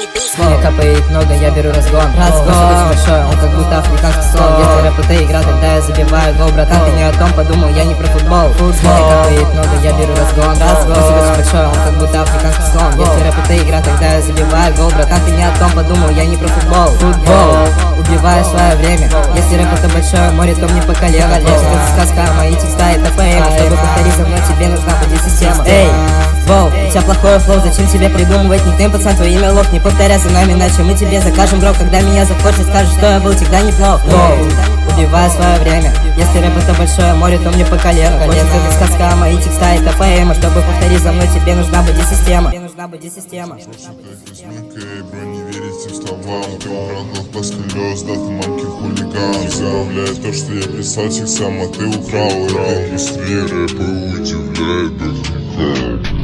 Мне капает много, я беру разгон. Большой, он как будто африканский слон. Если рэп это игра, тогда я забиваю гол. Братан, ты не о том подумал, я не про футбол. Мне капает много, я беру разгон. Большой, он как будто африканский слон. Если рэп это игра, тогда я забиваю гол. Братан, ты не о том подумал, я не про футбол. Убиваю свое время. Если рэп это большое море, то мне по колено. Если это сказка, а мои текста это поэма. Чтобы повторить за мной, тебе нужна будет система. Эй, воу, у тебя плохое флоу, зачем тебе придумывать никнейм, пацан, твое имя лох. Не повторяй за нами, иначе мы тебе закажем, бро. Когда меня захочешь, скажешь, что я был всегда неплох. Убиваю свое время. Если рэп это большое море, то мне по колено. Если это сказка, а мои текста это поэма. Чтобы повторить за мной, тебе нужна будет система. Бро, не верить им словам. Ты украл до слез, да ты маленький хулиган. Заявляет то, что я писал текстам, а ты украл. Это быстрее рэпа удивляет, да.